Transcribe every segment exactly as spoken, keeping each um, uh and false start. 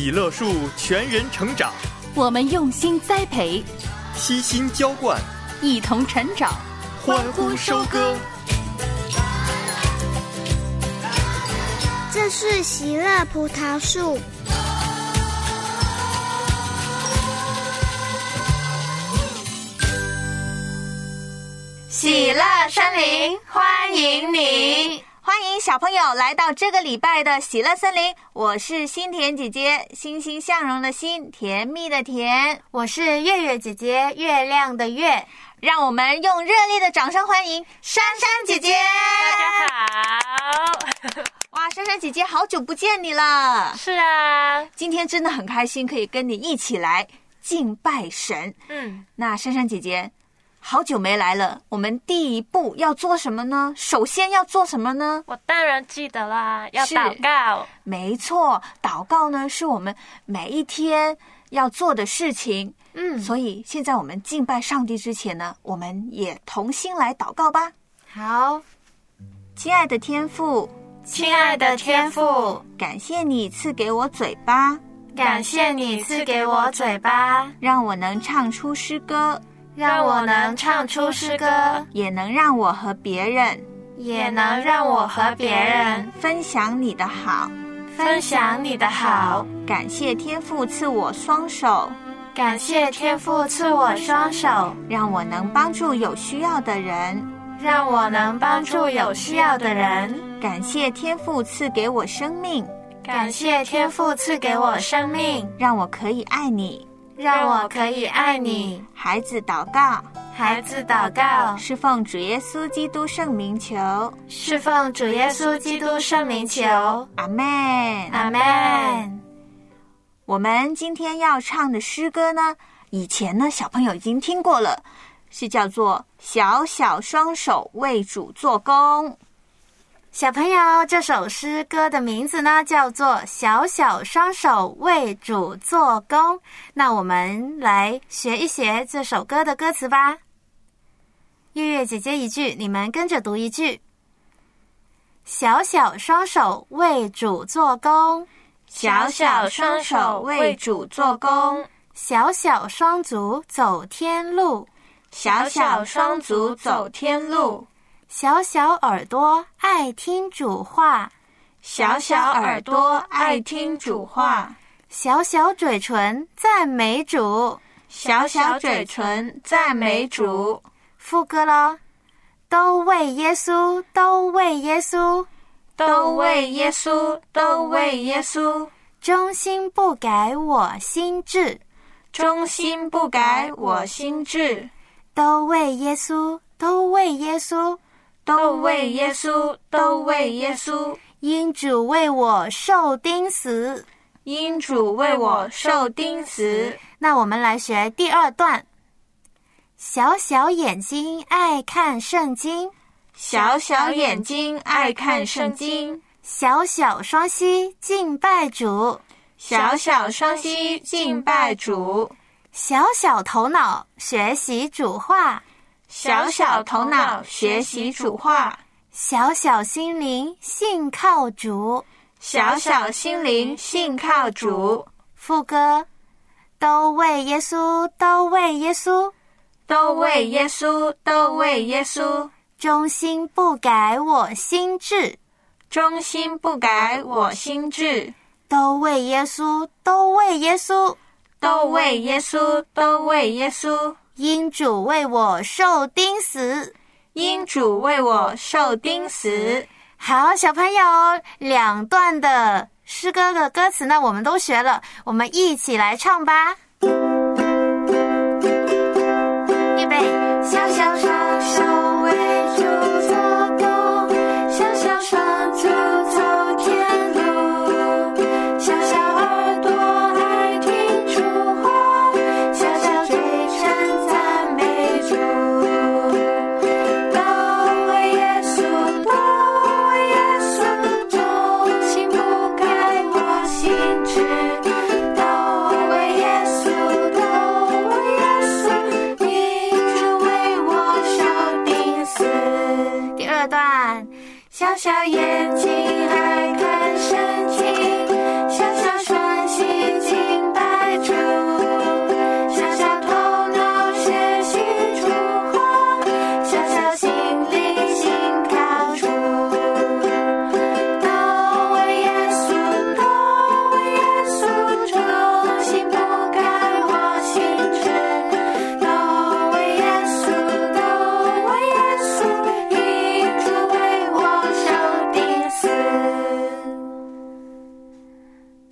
喜乐树全人成长， 我们用心栽培， 悉心浇灌， 一同成长， 欢呼收割。 这是喜乐葡萄树。 喜乐森林欢迎你，欢迎小朋友来到这个礼拜的喜乐森林。我是心甜姐姐，欣欣向荣的欣，甜蜜的甜。 我是月月姐姐，月亮的月。 让我们用热烈的掌声欢迎珊珊姐姐。 大家好。 哇，珊珊姐姐好久不见你了。 是啊， 今天真的很开心可以跟你一起来敬拜神。 嗯， 那珊珊姐姐好久没来了，我们第一步要做什么呢？首先要做什么呢？ 我当然记得啦，要祷告。 没错，祷告呢是我们每一天要做的事情。嗯，所以现在我们敬拜上帝之前呢，我们也同心来祷告吧。 好， 亲爱的天父， 亲爱的天父， 感谢你赐给我嘴巴， 感谢你赐给我嘴巴， 让我能唱出诗歌， 让我能唱出诗歌， 也能让我和别人， 也能让我和别人分享你的好， 分享你的好。 感谢天父赐我双手， 感谢天父赐我双手， 让我能帮助有需要的人， 让我能帮助有需要的人。 感谢天父赐给我生命， 感谢天父赐给我生命， 让我可以爱你， 让我可以爱你。 孩子祷告， 孩子祷告， 是奉主耶稣基督圣名求， 是奉主耶稣基督圣名求。 阿们， 阿们。 我们今天要唱的诗歌呢，以前呢小朋友已经听过了，是叫做小小双手为主做工。 小朋友，这首诗歌的名字呢叫做小小双手为主做工。那我们来学一学这首歌的歌词吧。月月姐姐一句，你们跟着读一句。小小双手为主做工， 小小双手为主做工， 小小双足走天路， 小小双足走天路， 小小耳朵爱听主话， 小小耳朵爱听主话， 小小嘴唇赞美主， 小小嘴唇赞美主。 副歌咯，都为耶稣，都为耶稣， 都为耶稣，都为耶稣， 忠心不改我心志， 忠心不改我心志， 都为耶稣，都为耶稣， 都为耶稣，都为耶稣。 因主为我受钉死， 因主为我受钉死。 那我们来学第二段。小小眼睛爱看圣经， 小小眼睛爱看圣经， 小小双膝敬拜主， 小小双膝敬拜主， 小小头脑学习主话， 小小头脑学习主话， 小小心灵信靠主， 小小心灵信靠主。 副歌，都为耶稣，都为耶稣， 都为耶稣，都为耶稣， 忠心不改我心志， 忠心不改我心志， 都为耶稣，都为耶稣， 都为耶稣，都为耶稣。 因主为我受钉死， 因主为我受钉死。 好，小朋友，两段的诗歌的歌词呢，我们都学了，我们一起来唱吧。预备， 小小双手为主做工，小小双足走天路，小小耳朵爱听主话，小小嘴唇赞美主，都为耶稣，都为耶稣，忠心不改我心志，都为耶稣，都为耶稣，因主为我受钉死。 第二段， 小小眼睛爱看圣经，小小双膝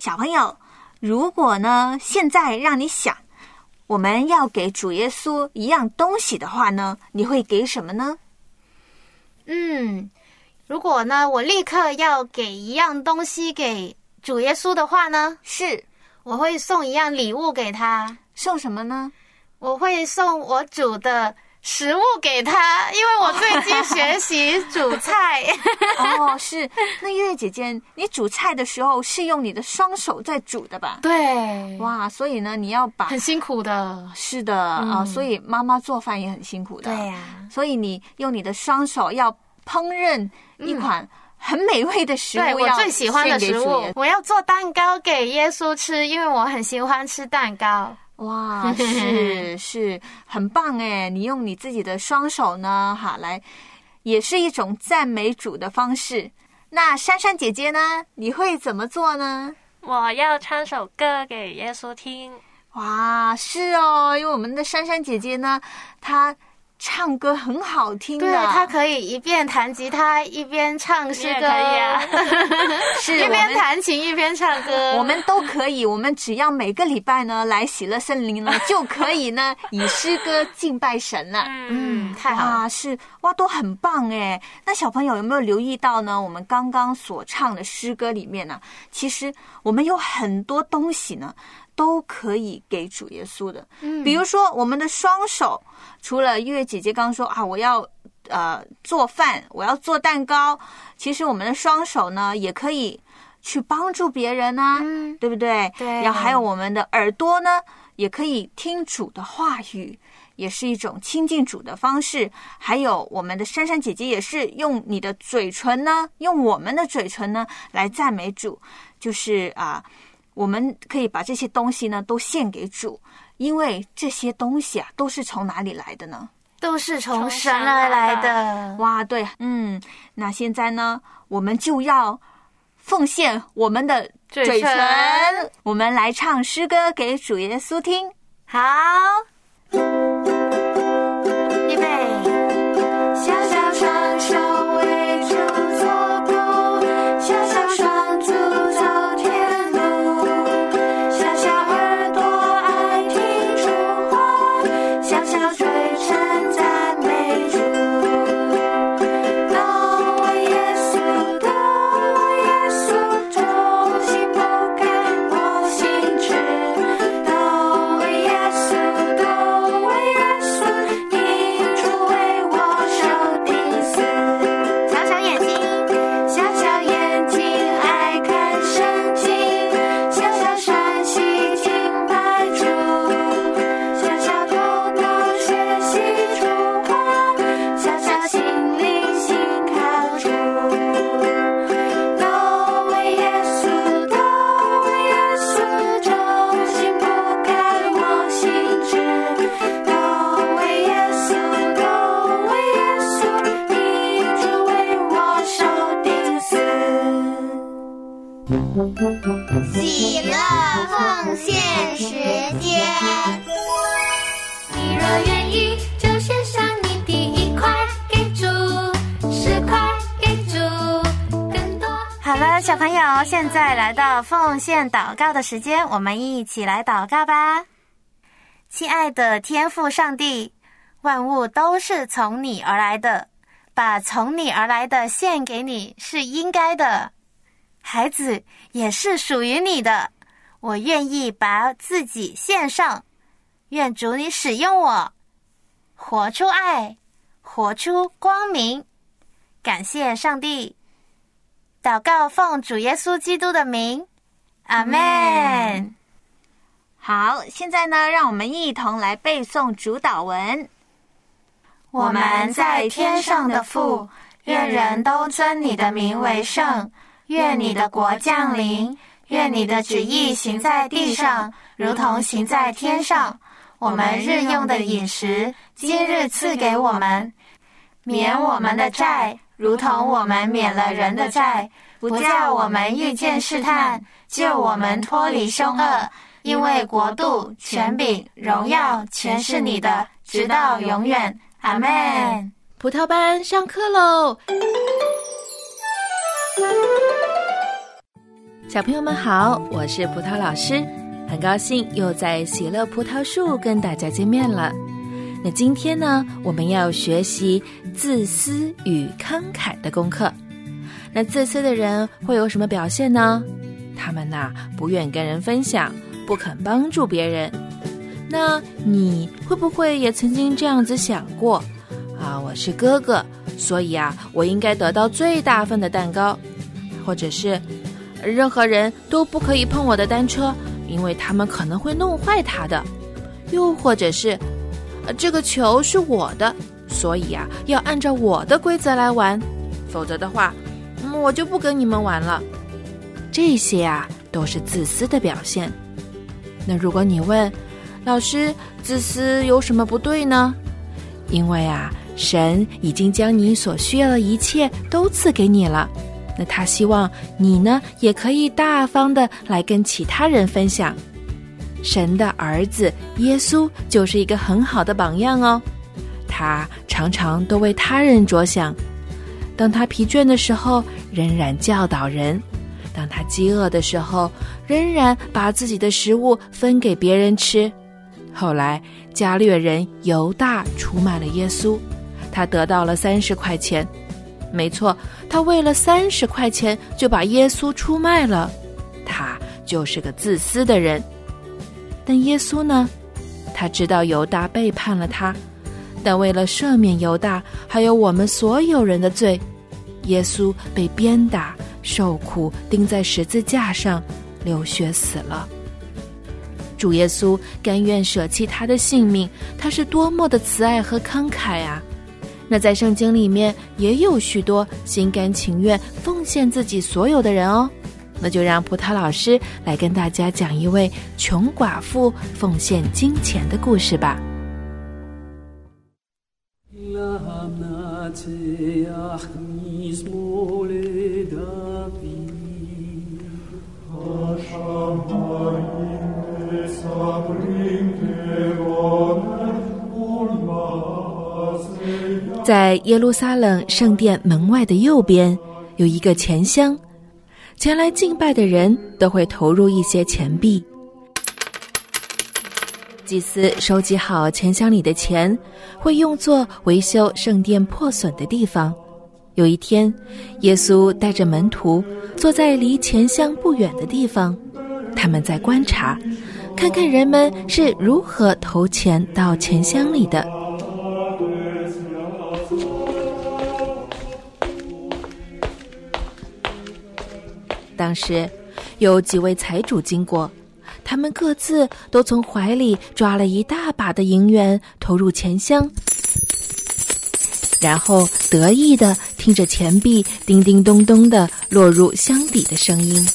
小朋友，如果呢现在让你想我们要给主耶稣一样东西的话呢，你会给什么呢？ 嗯，如果呢我立刻要给一样东西给主耶稣的话呢， 是我会送一样礼物给他。 送什么呢？ 我会送我煮的食物给他，因为我最近学习煮菜。 哦，是。那月月姐姐，你煮菜的时候是用你的双手在煮的吧？ 对， 哇，所以呢，你要把很辛苦的。 是的啊、嗯呃，所以妈妈做饭也很辛苦的。 对呀、 啊，所以你用你的双手要烹饪一款很美味的食物， 对，我最喜欢的食物，我要做蛋糕给耶稣吃，因为我很喜欢吃蛋糕。 哇，是是，很棒哎！你用你自己的双手呢，哈，来，也是一种赞美主的方式。那珊珊姐姐呢？你会怎么做呢？ 我要唱首歌给耶稣听。 哇，是哦，因为我们的珊珊姐姐呢，她唱歌很好听的， 对，她可以一边弹吉他一边唱诗歌， 可以啊， 是一边弹琴一边唱歌， 我们都可以。我们只要每个礼拜呢来喜乐森林呢，就可以呢以诗歌敬拜神了。 嗯，太好了， 哇，是哇，都很棒哎。那小朋友有没有留意到呢？我们刚刚所唱的诗歌里面呢，其实我们有很多东西呢。都可以给主耶稣的，嗯，比如说我们的双手，除了月月姐姐刚说啊，我要呃做饭，我要做蛋糕，其实我们的双手呢也可以去帮助别人啊，嗯，对不对？ 对。 然后还有我们的耳朵呢，也可以听主的话语，也是一种亲近主的方式。还有我们的珊珊姐姐也是用你的嘴唇呢，用我们的嘴唇呢来赞美主，就是啊。呃我们可以把这些东西呢都献给主，因为这些东西啊都是从哪里来的呢？ 都是从神而来的。 哇，对，嗯，那现在呢，我们就要奉献我们的嘴唇， 嘴唇我们来唱诗歌给主耶稣听。 好，预备， 小小双手为主做工，小小双足走天路，小小耳朵爱听主话，小小嘴唇赞美主。都为耶稣，都为耶稣，忠心不改我心志。都为耶稣，都为耶稣，因主为我受钉死。 小小眼睛， 小小眼睛爱看圣经，小小山西敬拜主，小小头脑学习主话，小小心灵心靠主。都为耶稣，都为耶稣，忠心不改我心志。都为耶稣，都为耶稣，因主为我受钉死。喜乐奉献时间，你若愿意，就献上你第一块给主，十块给主，更多。 好了，小朋友，现在来到奉献祷告的时间，我们一起来祷告吧。亲爱的天父上帝，万物都是从你而来的，把从你而来的献给你是应该的。孩子也是属于你的，我愿意把自己献上，愿主你使用我，活出爱，活出光明。感谢上帝，祷告奉主耶稣基督的名，阿们。 好，现在呢，让我们一同来背诵主祷文。 我们在天上的父，愿人都尊你的名为圣。愿你的国降临，愿你的旨意行在地上，如同行在天上。我们日用的饮食，今日赐给我们，免我们的债，如同我们免了人的债，不叫我们遇见试探，救我们脱离凶恶。因为国度、权柄、荣耀，全是你的，直到永远。阿们。 葡萄班上课喽！ 小朋友们好，我是葡萄老师，很高兴又在喜乐葡萄树跟大家见面了。那今天呢，我们要学习自私与慷慨的功课。那自私的人会有什么表现呢？他们呐、啊，不愿跟人分享，不肯帮助别人。那你会不会也曾经这样子想过啊？我是哥哥，所以啊，我应该得到最大份的蛋糕，或者是任何人都不可以碰我的单车，因为他们可能会弄坏它的。又或者是这个球是我的，所以啊，要按照我的规则来玩，否则的话，嗯，我就不跟你们玩了。这些啊，都是自私的表现。那如果你问老师，自私有什么不对呢？因为啊，神已经将你所需要的一切都赐给你了。那他希望你呢，也可以大方的来跟其他人分享。神的儿子耶稣就是一个很好的榜样哦。他常常都为他人着想，当他疲倦的时候，仍然教导人；当他饥饿的时候，仍然把自己的食物分给别人吃。后来加略人犹大出卖了耶稣，他得到了三十块钱。没错，他为了三十块钱就把耶稣出卖了，他就是个自私的人。但耶稣呢，他知道犹大背叛了他，但为了赦免犹大还有我们所有人的罪，耶稣被鞭打、受苦，钉在十字架上，流血死了。主耶稣甘愿舍弃他的性命，他是多么的慈爱和慷慨啊！那在圣经里面也有许多心甘情愿奉献自己所有的人哦。那就让葡萄老师来跟大家讲一位穷寡妇奉献金钱的故事吧。在耶路撒冷圣殿门外的右边有一个钱箱，前来敬拜的人都会投入一些钱币。祭司收集好钱箱里的钱，会用作维修圣殿破损的地方。有一天，耶稣带着门徒坐在离钱箱不远的地方，他们在观察，看看人们是如何投钱到钱箱里的。当时有几位财主经过，他们各自都从怀里抓了一大把的银元投入钱箱，然后得意地听着钱币叮叮咚咚地落入箱底的声音。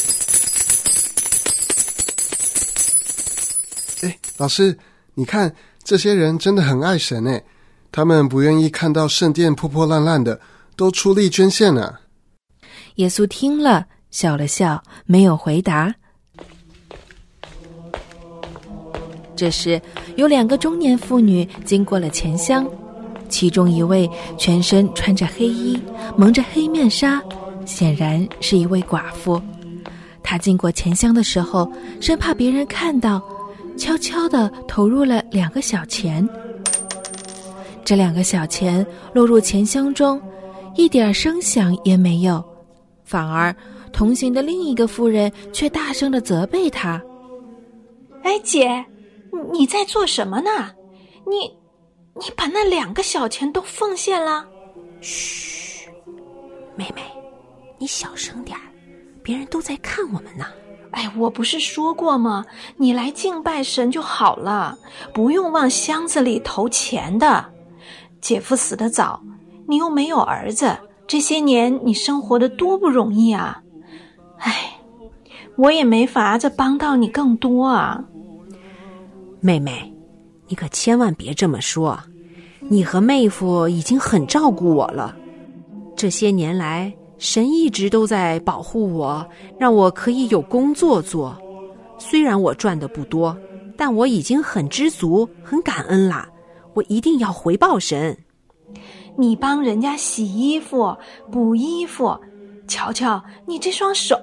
哎，老师，你看这些人真的很爱神哎，他们不愿意看到圣殿破破烂烂的，都出力捐献了。 耶稣听了笑了笑，没有回答。这时有两个中年妇女经过了钱箱，其中一位全身穿着黑衣，蒙着黑面纱，显然是一位寡妇。她经过钱箱的时候，生怕别人看到，悄悄地投入了两个小钱。这两个小钱落入钱箱中，一点声响也没有，反而同行的另一个妇人却大声地责备她： 哎，姐，你在做什么呢？你你把那两个小钱都奉献了？ 嘘，妹妹，你小声点，别人都在看我们呢。 哎，我不是说过吗？你来敬拜神就好了，不用往箱子里投钱的。姐夫死得早，你又没有儿子，这些年你生活得多不容易啊！哎，我也没法子帮到你更多啊。 妹妹，你可千万别这么说，你和妹夫已经很照顾我了。这些年来，神一直都在保护我，让我可以有工作做。虽然我赚的不多，但我已经很知足，很感恩啦。我一定要回报神。 你帮人家洗衣服、补衣服，瞧瞧你这双手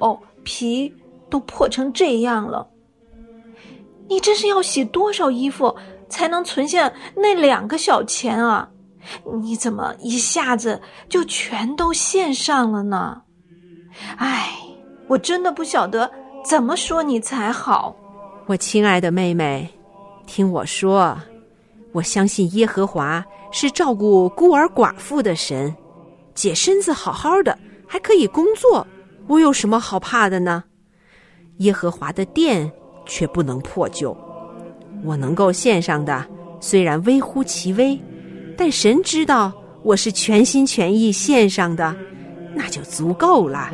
皮都破成这样了。你这是要洗多少衣服才能存下那两个小钱啊？你怎么一下子就全都献上了呢？唉，我真的不晓得怎么说你才好。 我亲爱的妹妹，听我说，我相信耶和华是照顾孤儿寡妇的神，姐身子好好的，还可以工作，我有什么好怕的呢？耶和华的殿却不能破旧，我能够献上的虽然微乎其微，但神知道我是全心全意献上的，那就足够了。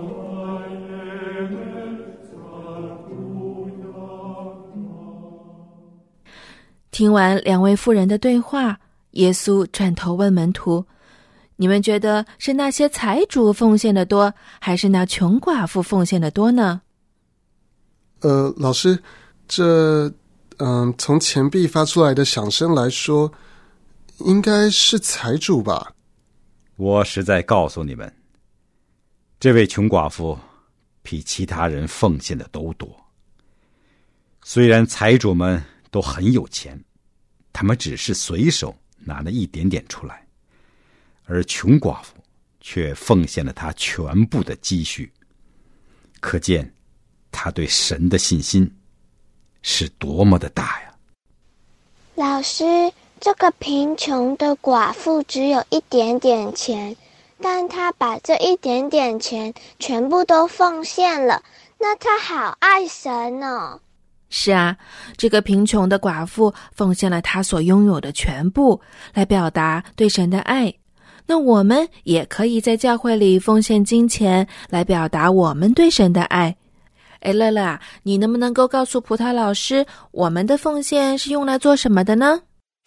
听完两位妇人的对话，耶稣转头问门徒，你们觉得是那些财主奉献的多，还是那穷寡妇奉献的多呢？ 呃，老师，这嗯，从钱币发出来的响声来说，应该是财主吧？ 我实在告诉你们，这位穷寡妇比其他人奉献的都多。虽然财主们都很有钱，他们只是随手拿了一点点出来，而穷寡妇却奉献了她全部的积蓄，可见他对神的信心是多么的大呀！ 老师，这个贫穷的寡妇只有一点点钱，但她把这一点点钱全部都奉献了，那她好爱神哦。 是啊，这个贫穷的寡妇奉献了她所拥有的全部，来表达对神的爱。那我们也可以在教会里奉献金钱，来表达我们对神的爱。哎，乐乐啊，你能不能够告诉葡萄老师，我们的奉献是用来做什么的呢？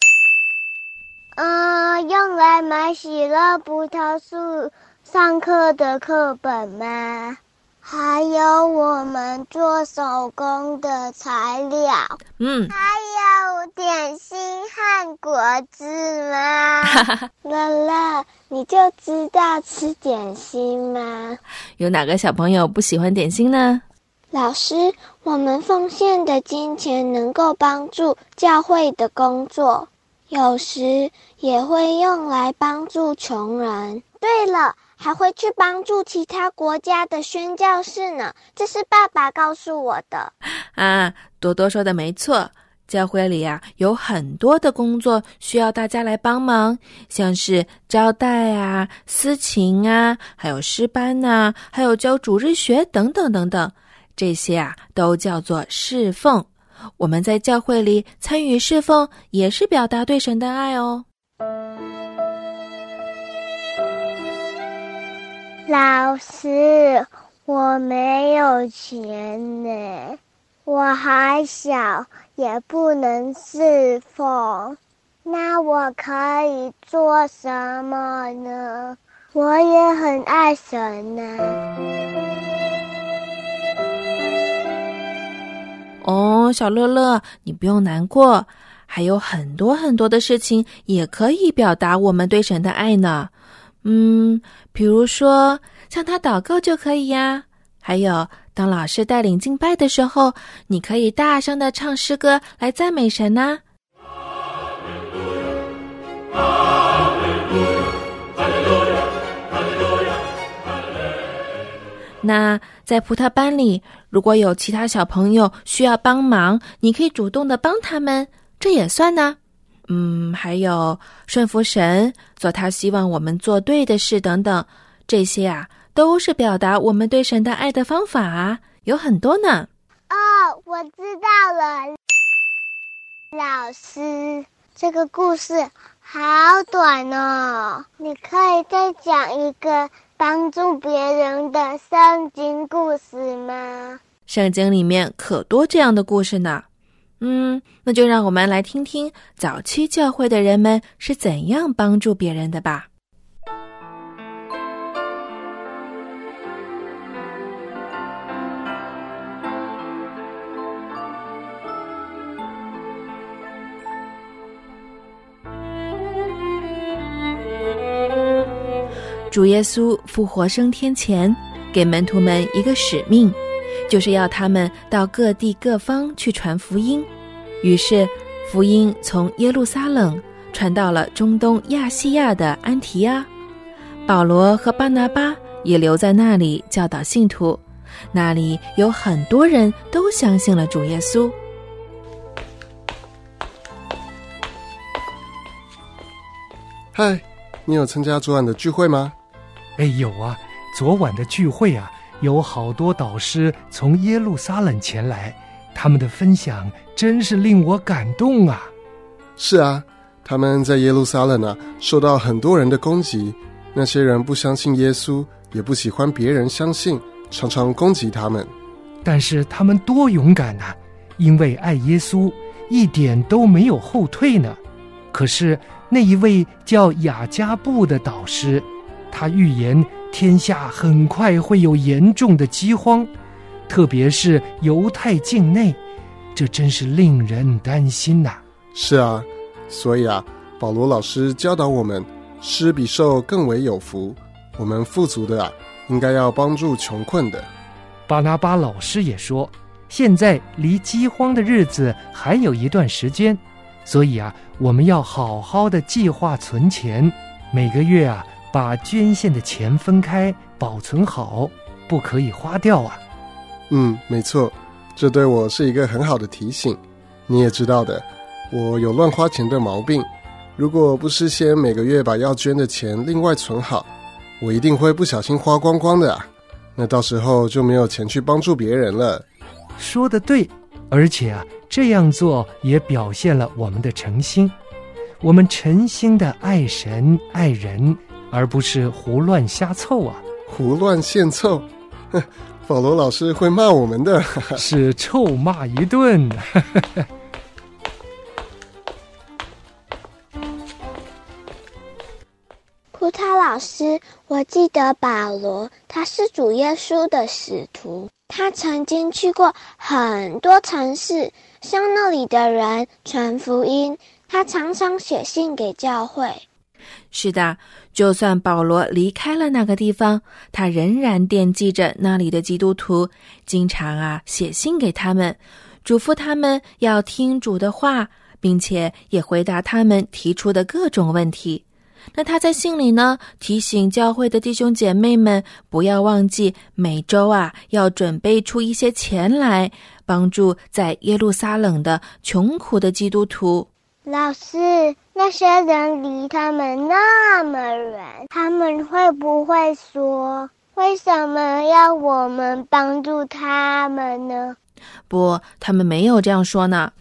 嗯，用来买喜乐葡萄树上课的课本吗？还有我们做手工的材料， 嗯， 还有点心和果子吗？乐乐，你就知道吃点心吗？ 有哪个小朋友不喜欢点心呢？ 老师，我们奉献的金钱能够帮助教会的工作，有时也会用来帮助穷人。对了，还会去帮助其他国家的宣教士呢，这是爸爸告诉我的。 啊，多多说的没错，教会里啊有很多的工作需要大家来帮忙，像是招待啊、司琴啊，还有诗班啊，还有教主日学等等等等，这些啊都叫做侍奉。我们在教会里参与侍奉，也是表达对神的爱哦。 老师，我没有钱呢，我还小，也不能侍奉，那我可以做什么呢？我也很爱神呢。 哦，小乐乐，你不用难过，还有很多很多的事情也可以表达我们对神的爱呢。嗯，比如说向他祷告就可以呀。还有，当老师带领敬拜的时候，你可以大声的唱诗歌来赞美神啊。那在葡萄班里，如果有其他小朋友需要帮忙，你可以主动的帮他们，这也算呢。嗯，还有顺服神，做他希望我们做对的事等等，这些啊都是表达我们对神的爱的方法啊，有很多呢。 哦，我知道了。老师，这个故事好短哦，你可以再讲一个帮助别人的圣经故事吗？ 圣经里面可多这样的故事呢。嗯，那就让我们来听听早期教会的人们是怎样帮助别人的吧。主耶稣复活升天前， 给门徒们一个使命，就是要他们到各地各方去传福音。于是福音从耶路撒冷传到了中东亚细亚的安提阿，保罗和巴拿巴也留在那里教导信徒，那里有很多人都相信了主耶稣。 嗨，你有参加昨晚的聚会吗？ 哎，有啊，昨晚的聚会啊，有好多导师从耶路撒冷前来，他们的分享真是令我感动啊。 是啊，他们在耶路撒冷啊，受到很多人的攻击，那些人不相信耶稣，也不喜欢别人相信，常常攻击他们。 但是他们多勇敢啊，因为爱耶稣，一点都没有后退呢。可是那一位叫雅加布的导师，他预言天下很快会有严重的饥荒，特别是犹太境内，这真是令人担心呐。 是啊，所以啊，保罗老师教导我们，施比受更为有福。我们富足的啊，应该要帮助穷困的。 巴拿巴老师也说，现在离饥荒的日子还有一段时间，所以啊，我们要好好的计划存钱，每个月啊，把捐献的钱分开保存好，不可以花掉啊。 嗯，没错，这对我是一个很好的提醒。你也知道的，我有乱花钱的毛病，如果不事先每个月把要捐的钱另外存好，我一定会不小心花光光的啊。那到时候就没有钱去帮助别人了。 说得对，而且啊，这样做也表现了我们的诚心，我们诚心的爱神爱人，而不是胡乱瞎凑啊。 胡乱献凑，保罗老师会骂我们的。 是臭骂一顿。 葡萄老师，我记得保罗他是主耶稣的使徒，他曾经去过很多城市，向那里的人传福音，他常常写信给教会。 是的，就算保罗离开了那个地方，他仍然惦记着那里的基督徒，经常啊写信给他们，嘱咐他们要听主的话，并且也回答他们提出的各种问题。那他在信里呢，提醒教会的弟兄姐妹们不要忘记每周啊要准备出一些钱来帮助在耶路撒冷的穷苦的基督徒。 老师，那些人离他们那么远，他们会不会说，为什么要我们帮助他们呢？ 不，他们没有这样说呢。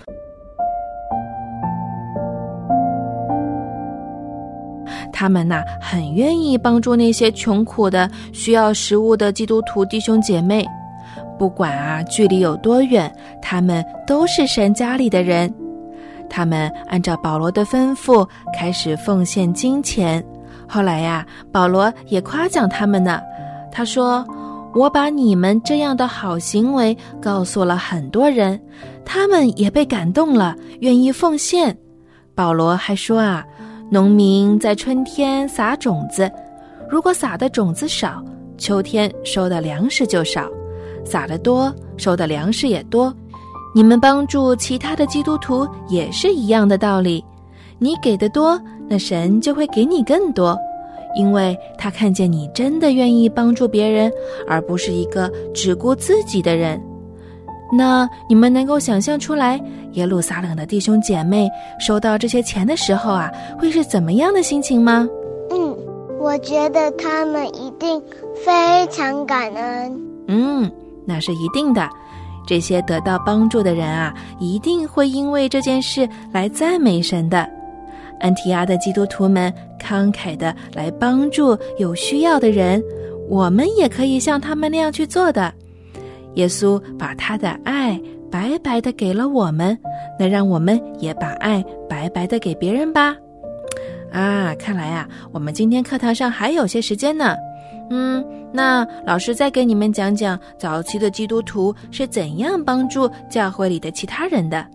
他们呐、啊，很愿意帮助那些穷苦的、需要食物的基督徒弟兄姐妹。不管啊距离有多远，他们都是神家里的人。他们按照保罗的吩咐开始奉献金钱。后来呀、啊，保罗也夸奖他们呢。他说：“我把你们这样的好行为告诉了很多人，他们也被感动了，愿意奉献。”保罗还说啊，农民在春天撒种子，如果撒的种子少，秋天收的粮食就少；撒的多，收的粮食也多。你们帮助其他的基督徒也是一样的道理，你给的多，那神就会给你更多，因为他看见你真的愿意帮助别人，而不是一个只顾自己的人。那你们能够想象出来耶路撒冷的弟兄姐妹收到这些钱的时候啊，会是怎么样的心情吗？ 嗯，我觉得他们一定非常感恩。 嗯，那是一定的。这些得到帮助的人啊，一定会因为这件事来赞美神的。安提阿的基督徒们慷慨地来帮助有需要的人，我们也可以像他们那样去做的。耶稣把他的爱白白地给了我们，那让我们也把爱白白地给别人吧。啊，看来啊，我们今天课堂上还有些时间呢。嗯，那老师再给你们讲讲早期的基督徒是怎样帮助教会里的其他人的。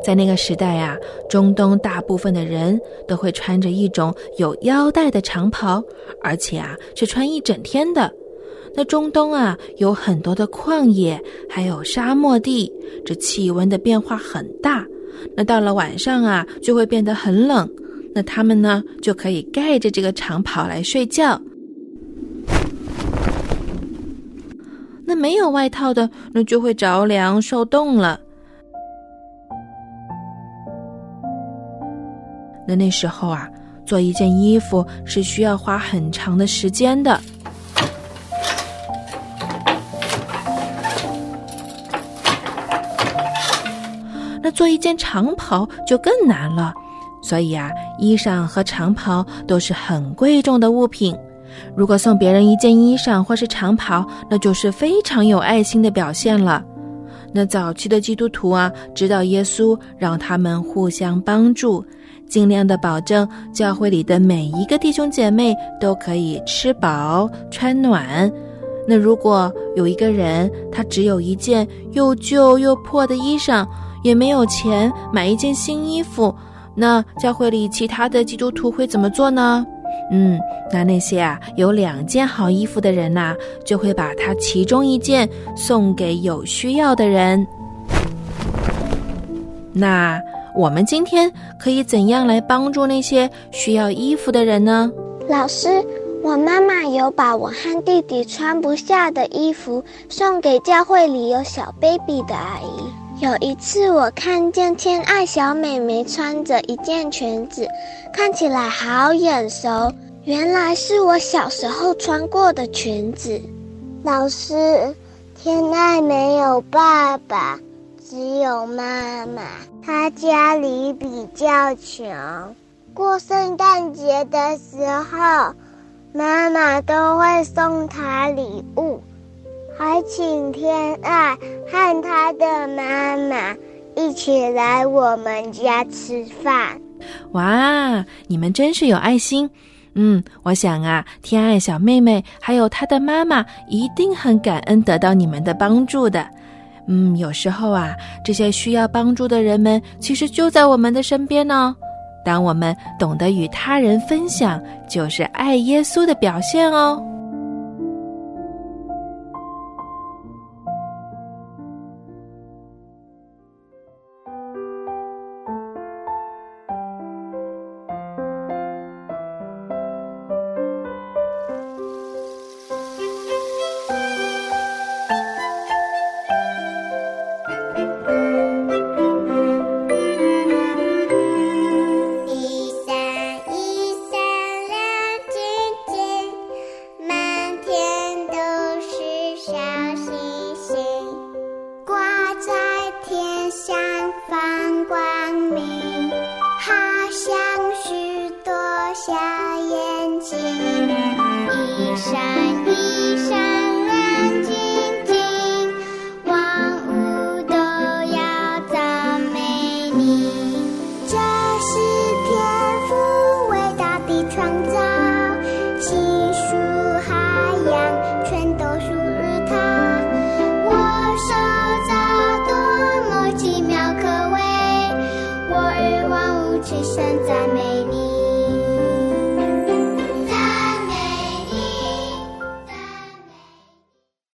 在那个时代啊，中东大部分的人都会穿着一种有腰带的长袍，而且啊是穿一整天的。那中东啊有很多的旷野，还有沙漠地，这气温的变化很大。那到了晚上啊就会变得很冷，那他们呢就可以盖着这个长袍来睡觉。那没有外套的，那就会着凉受冻了。那那时候啊，做一件衣服是需要花很长的时间的。那做一件长袍就更难了，所以啊，衣裳和长袍都是很贵重的物品。如果送别人一件衣裳或是长袍，那就是非常有爱心的表现了。那早期的基督徒啊，知道耶稣让他们互相帮助，尽量的保证教会里的每一个弟兄姐妹都可以吃饱穿暖。那如果有一个人他只有一件又旧又破的衣裳，也没有钱买一件新衣服，那教会里其他的基督徒会怎么做呢？嗯，那那些啊有两件好衣服的人啊，就会把他其中一件送给有需要的人。那我们今天可以怎样来帮助那些需要衣服的人呢？ 老师，我妈妈有把我和弟弟穿不下的衣服送给教会里有小 baby 的阿姨。有一次我看见天爱小妹妹穿着一件裙子，看起来好眼熟，原来是我小时候穿过的裙子。 老师，天爱没有爸爸，只有妈妈，她家里比较穷，过圣诞节的时候妈妈都会送她礼物，还请天爱和他的妈妈一起来我们家吃饭。 哇，你们真是有爱心。嗯，我想啊，天爱小妹妹还有她的妈妈一定很感恩得到你们的帮助的。嗯，有时候啊，这些需要帮助的人们其实就在我们的身边呢。当我们懂得与他人分享，就是爱耶稣的表现哦。 只剩赞美你。